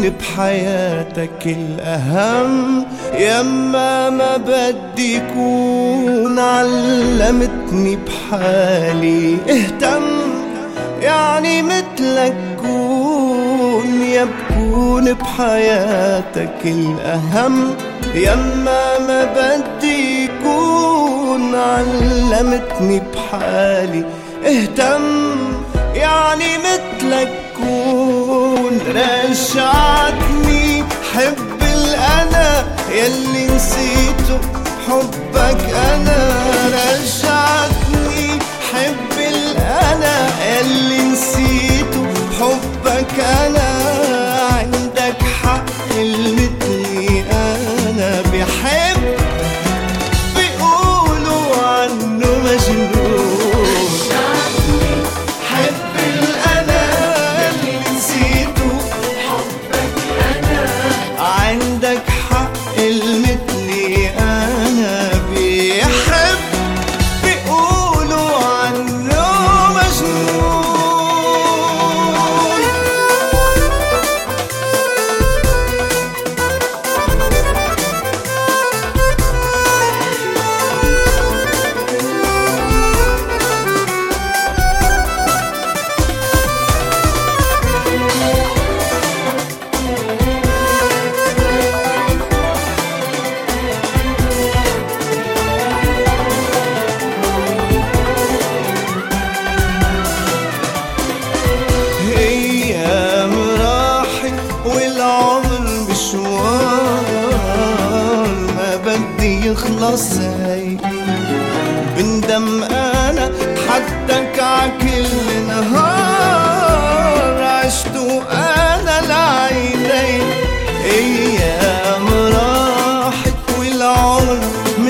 بحياتك الأهم. يما ما بدي كون علمتني بحالي اهتم، يعني مثلك كون يا بكون بحياتك الأهم. يما ما بدي كون علمتني بحالي اهتم، يعني مثلك كون رجعتني حب الأنا يلي نسيته حبك أنا. رجعتني حب الأنا يلي نسيته حبك أنا. عندك حق المثلي أنا بحب، بيقولوا عنه مجنون. حب الأنا يلي نسيته حبك أنا. عندك حق المثلي أنا بيحب، بيقولوا عنه مجنون. يخلص هيك بندم أنا حدك عكل نهار عشتو أنا لعيني. أيام راحت والعمر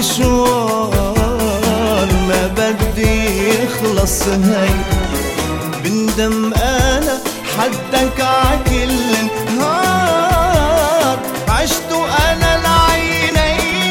مشوار ما بدي يخلص هيك بندم أنا حدك عكل نهار عشتو أنا لعيني.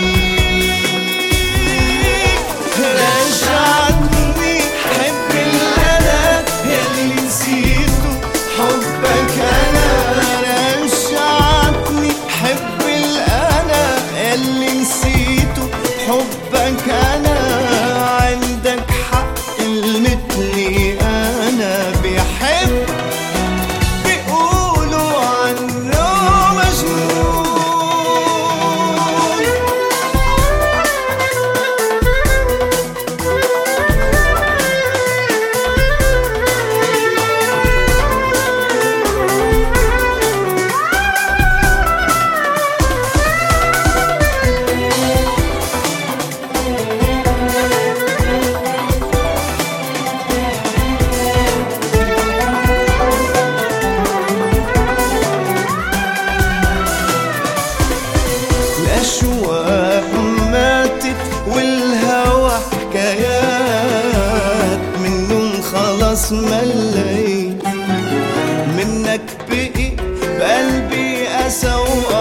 رجعتني حب الأنا يلي نسيته حبك أنا. رجعتني حب الأنا يلي نسيته حبك أنا. عندك حق المثلي أنا بحب، بيقولوا عنه مجنون. الأشواق ماتت والهوى حكايات منهم خلاص مليت. منك بقي بقلبي أسى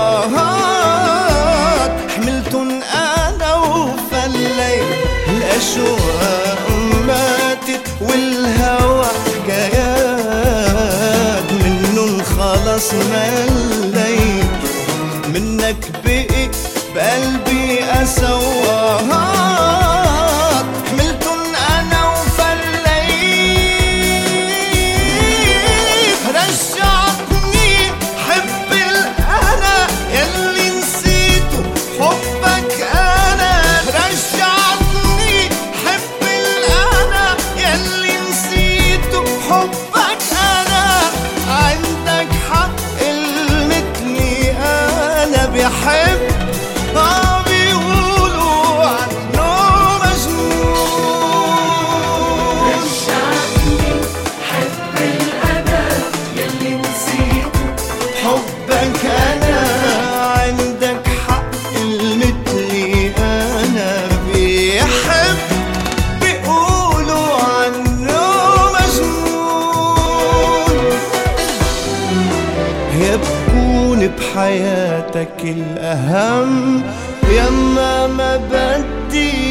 وآهات حملتن أنا وفليت. الأشواق ماتت والهوى حكايات منهم خلاص مليت. منك بقي بقلبي أسى وآهات حملتن أنا وفليت. رجعتني حب الأنا يلي نسيته حبك أنا. رجعتني حب الأنا يلي نسيته حبك أنا. عندك حق المثلي أنا بحب، بيقولوا عنه مجنون. رجعتني حب الأنا يلي نسيته حبك أنا. عندك حق المثلي أنا بيحب، بيقولوا عنه مجنون. يا بكون بحياتك الأهم. يما ما بدي